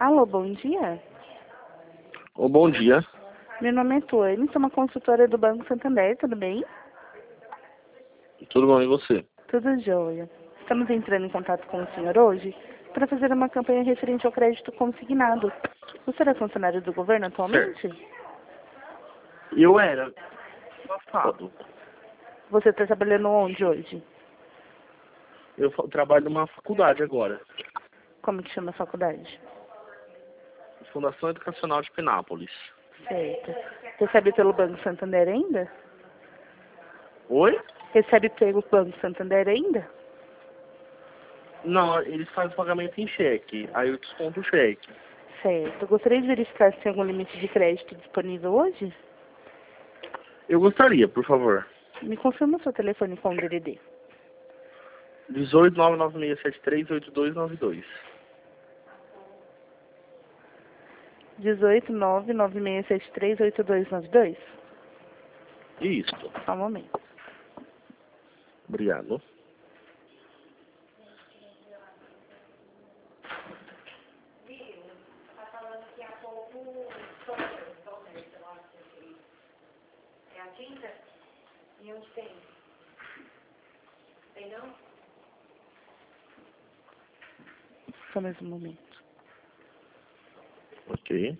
Alô, bom dia. Ô, bom dia. Meu nome é Tuane, sou uma consultora do Banco Santander, tudo bem? Tudo bom, e você? Tudo jóia. Estamos entrando em contato com o senhor hoje para fazer uma campanha referente ao crédito consignado. O senhor é funcionário do governo atualmente? Eu era passado. Você está trabalhando onde hoje? Eu trabalho numa faculdade agora. Como que chama a faculdade? Fundação Educacional de Penápolis. Certo. Recebe pelo Banco Santander ainda? Oi? Recebe pelo Banco Santander ainda? Não, eles fazem pagamento em cheque. Aí eu desconto o cheque. Certo. Gostaria de verificar se tem algum limite de crédito disponível hoje? Eu gostaria, por favor. Me confirma o seu telefone com o DDD. 18996738292. 18996738292? Isso. Só um momento. Obrigado. E onde tem? Tem não? Só mais um momento. Ok.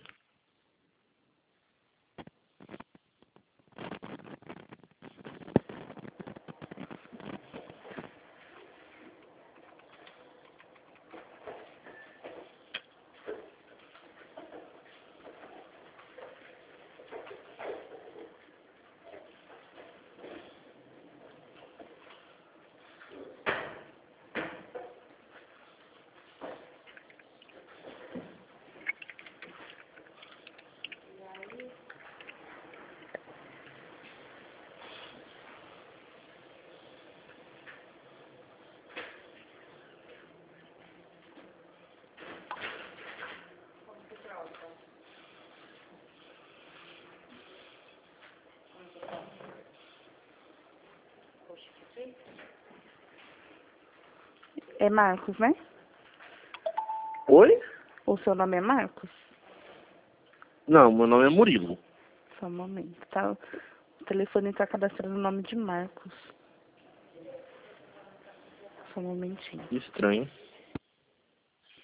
É Marcos, né? Oi? O seu nome é Marcos? Não, meu nome é Murilo. Só um momento, tá? O telefone está cadastrando o nome de Marcos. Só um momentinho. Estranho.